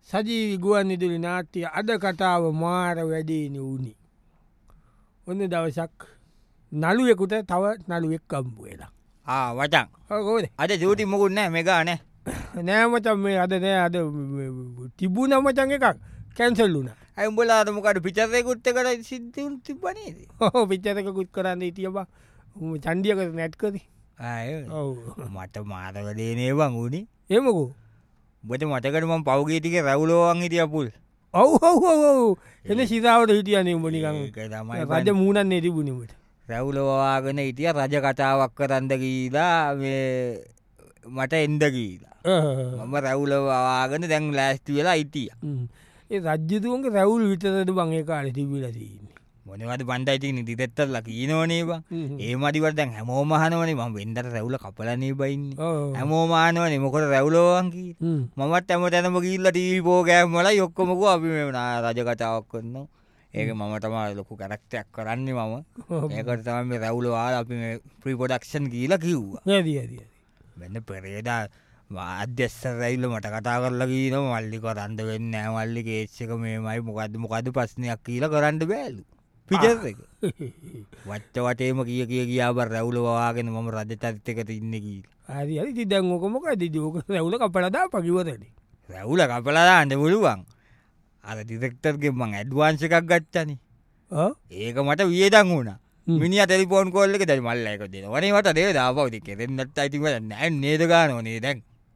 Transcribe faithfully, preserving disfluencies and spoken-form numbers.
සජීවි ගුවන් ඉදිරි නාට්‍ය අද කතාව මාර වැඩේන වුණේ. ඔන්න දවසක් නළුවෙකුට තව නළුවෙක් කම්පු වෙලා. වචන් ඔකෝද අද ජූටි මුකුත් නෑ මෙගා නෑ නෑමචන් මේ අද නෑ අද තිබූ නමචන් එකක් කැන්සල්ලුන. ඇම්බලාද මොකට පිචරයකුත්ත කර සිද්ධ තිබනේද හෝ පිච්චතකුත් කරන්න තියබ චන්ඩියකට නැට්කද මට මාතකදේනේවන් වුණේ ඒමකු බට මටකටම පවගේටික රැවුලෝවන් හිටිය පුල් ඔව් ඔව් එන සිතාවට හිටියනේ උඹනිකං රජ මූුණන්නේ තිබුණීමට රැවුලෝවාගෙන හිටිය රජ කතාවක් කරන්ද කීලා මට එන්ද කීලා මම රැවුලවාගෙන දැන් ලෑස්ති වෙලා ඉටිය ඒ රජ්‍යතුවන්ගේ රැවුල් විතරට බංඒ කාල තිබිලතින්නේ මොනවද බන්ඩයිති නිතිතෙත්තල්ල කීනෝනේවා ඒ මටිවට දැන් හැමෝමහනවනේ ම වෙන්දට රැවුල කපලනේ බයින්න හැමෝමානවන මොකට රැවුලෝවන්කී මමත් ඇම තැනම කිල්ල ටී පෝගෑම්මල යොක්කොමකු අපි මෙවනා රජ කතාවක් කරන්න ඒක මම තම ලොකු කරක්ටයක් කරන්නේ මම ඒකට තම රැවුලවාල අපි ප්‍රිපොඩක්ෂන් කියීල කිව්වා වෙන්න පෙරේදා අධ්‍යස්ස රැයිල්ල මට කතා කරල කියීන මල්ලි කරන්ද වෙන්න මල්ලි කේච්චක මේමයි මොකද මොකද පස්්නයක් කියීල කරන්න බෑලු පිජර එක වච්ච වටේම කිය කිය කියාබ රැවුලවාගෙන මම රජ චරිතකට ඉන්න කී හරි හරි තිදැන් ඕකමොක දිෝක රැවුල කපලදා පකිවරද රැවුල කපලදාන්න පුළුවන් අර දිරෙක්ටර්ගේ මං ඇඩ්වාන්ස එකක් ගච්චන ඒක මට වියදං වුණ මිනි ටෙලිපෝන් කොල්ල එක දැ මල්ල එක දෙන වනට දේ දාපවති කෙරෙන්නත් අයිතිව නෑ නේදගා නොනේ දැන්